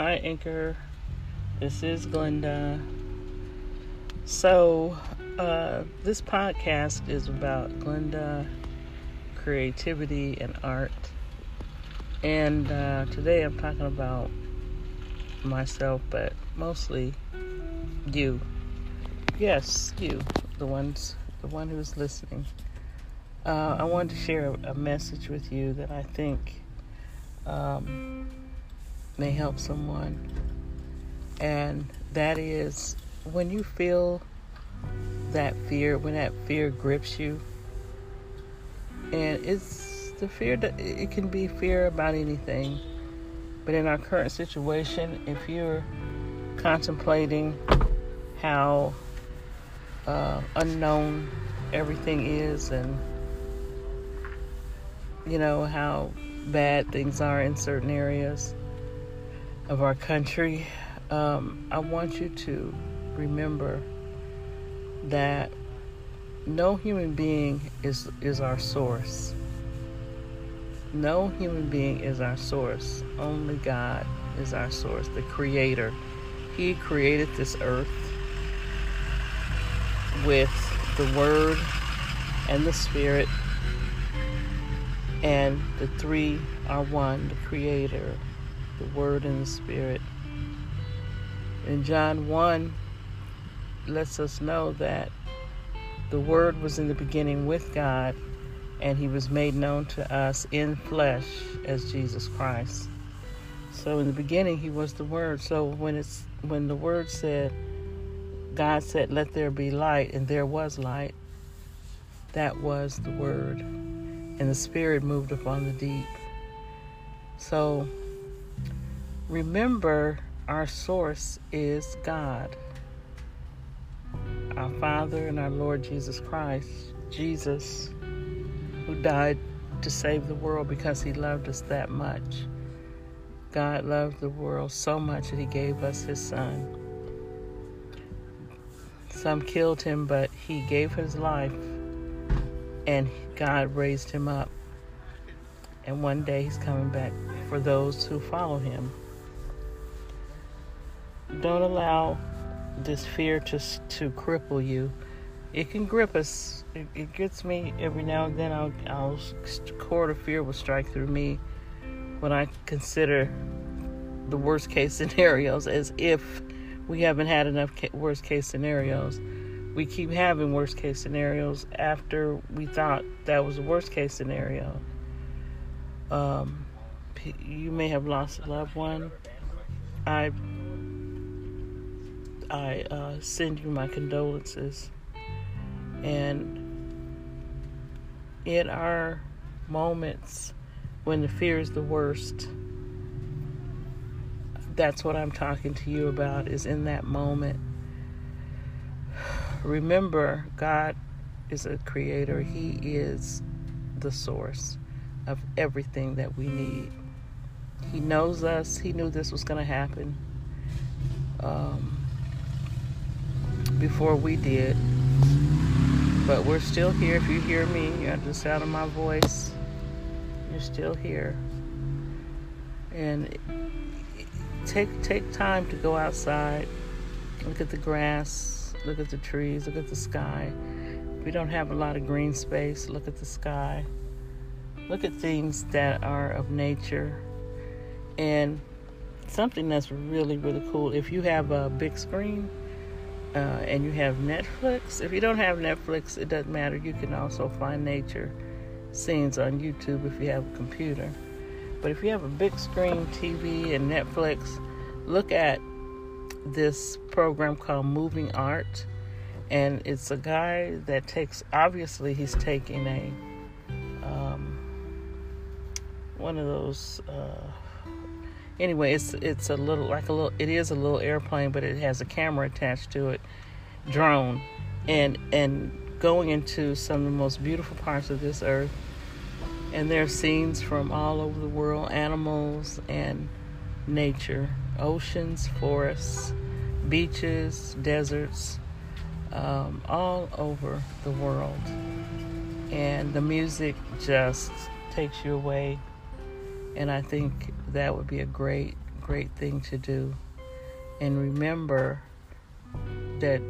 Hi, Anchor. This is Glenda. So, this podcast is about Glenda, creativity, and art. And today I'm talking about myself, but mostly you. Yes, you, the one who's listening. I wanted to share a message with you that I think may help someone. And that is, when you feel that fear, when that fear grips you, and it's the fear that it can be fear about anything, but in our current situation, if you're contemplating how unknown everything is, and you know how bad things are in certain areas of our country, I want you to remember that no human being is our source. No human being is our source. Only God is our source, the Creator. He created this earth with the Word and the Spirit, and the three are one, the Creator, the Word, and the Spirit. And John 1 lets us know that the Word was in the beginning with God, and He was made known to us in flesh as Jesus Christ. So in the beginning, He was the Word. So when the Word said, God said, "Let there be light," and there was light, that was the Word. And the Spirit moved upon the deep. So remember, our source is God, our Father and our Lord Jesus Christ. Jesus, who died to save the world because He loved us that much. God loved the world so much that He gave us His Son. Some killed Him, but He gave His life, and God raised Him up. And one day He's coming back for those who follow Him. Don't allow this fear to cripple you. It can grip us. It gets me every now and then. A chord of fear will strike through me when I consider the worst case scenarios, as if we haven't had enough worst case scenarios. We keep having worst case scenarios after we thought that was the worst case scenario. You may have lost a loved one. I send you my condolences. And in our moments when the fear is the worst, that's what I'm talking to you about, is in that moment. Remember, God is a creator. He is the source of everything that we need. He knows us. He knew this was going to happen before we did. But we're still here. If you hear me, you're at the sound of my voice, you're still here. And take time to go outside. Look at the grass. Look at the trees. Look at the sky. If you don't have a lot of green space, look at the sky. Look at things that are of nature. And something that's really, really cool, if you have a big screen and you have Netflix. If you don't have Netflix, it doesn't matter. You can also find nature scenes on YouTube if you have a computer. But if you have a big screen TV and Netflix, look at this program called Moving Art. And it's a guy that obviously he's taking one of those, anyway, it is a little airplane, but it has a camera attached to it, drone, and going into some of the most beautiful parts of this earth. And there are scenes from all over the world, animals and nature, oceans, forests, beaches, deserts, all over the world. And the music just takes you away. And I think that would be a great great thing to do. And remember that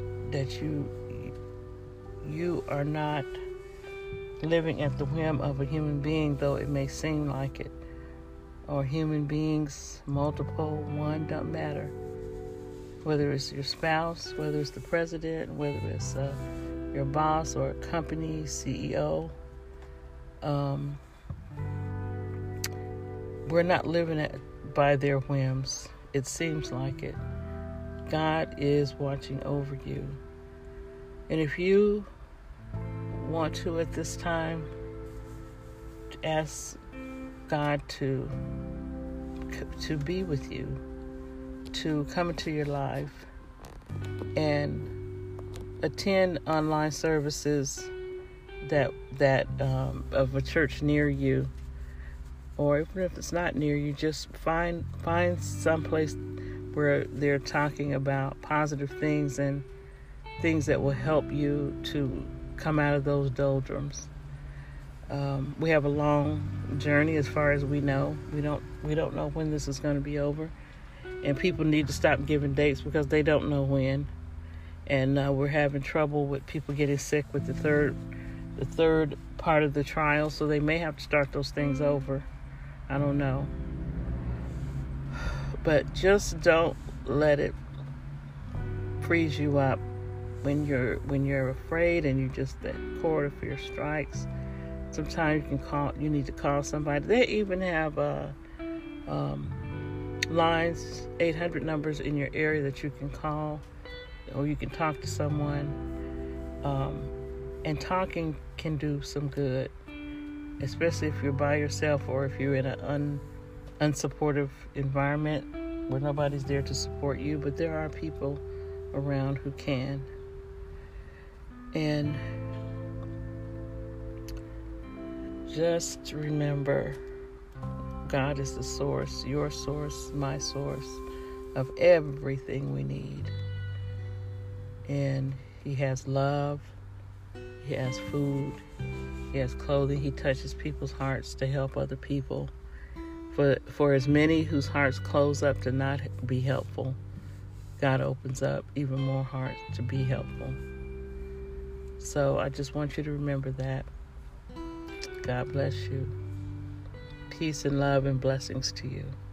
you are not living at the whim of a human being, though it may seem like it. Or human beings, multiple, one, don't matter. Whether it's your spouse, whether it's the president, whether it's your boss or a company, CEO. We're not living by their whims. It seems like it. God is watching over you. And if you want to at this time, ask God to be with you, to come into your life and attend online services that of a church near you, or even if it's not near you, just find some place where they're talking about positive things and things that will help you to come out of those doldrums. We have a long journey as far as we know. We don't know when this is going to be over, and people need to stop giving dates because they don't know when. And we're having trouble with people getting sick with the third part of the trial, so they may have to start those things over. I don't know, but just don't let it freeze you up when you're afraid and you just that cord of fear strikes. Sometimes you need to call somebody. They even have lines, 800 numbers in your area that you can call, or you can talk to someone. And talking can do some good, especially if you're by yourself or if you're in an unsupportive environment where nobody's there to support you, but there are people around who can. And just remember, God is the source, your source, my source of everything we need. And He has love, He has food, He has clothing. He touches people's hearts to help other people. For as many whose hearts close up to not be helpful, God opens up even more hearts to be helpful. So I just want you to remember that. God bless you. Peace and love and blessings to you.